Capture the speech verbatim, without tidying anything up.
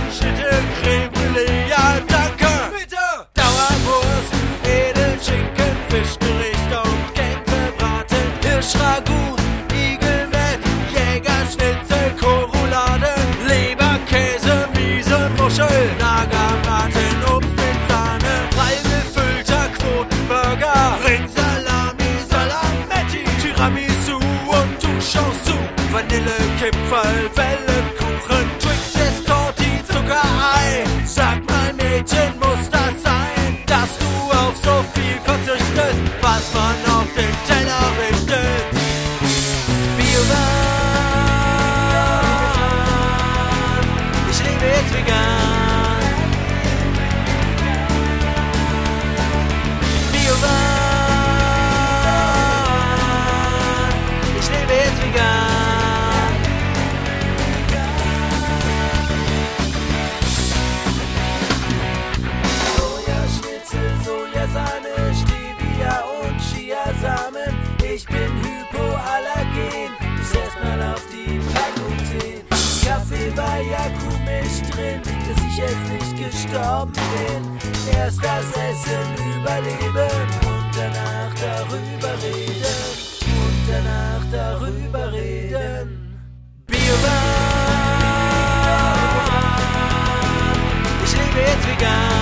Schnitte, Creme Brûlée, ja danke. Bitte. Dauerwurst, Edelschinken, Fischgericht und Gänsebraten, Hirschragout, Igelmett, Jägerschnitzel, Korolade, Leber, Käse, Miese, Muschel, Nagerbraten, Obst mit Sahne, prall gefüllter Quotenburger, Ringsalami, Salametti, Tiramisu und Duschchancen zu, Vanillekipferl, Wellenkuchen, Twix, Torti, Zuckerei. Sag mal Mädchen, muss das sein, dass du auf so viel verzichtest, was man auf den Teller richtet? Biovan, ich lebe jetzt vegan. Biovan, ich lebe jetzt vegan. Sojaschnitzel, Sojasahne, Stevia und Chiasamen. Ich bin hypoallergen, muss erstmal auf die Packung sehen. Kaffee war ja komisch drin, dass ich jetzt nicht gestorben bin. Erst das Essen überleben und danach darüber reden. Und danach darüber reden. Biovan, ich lebe jetzt vegan.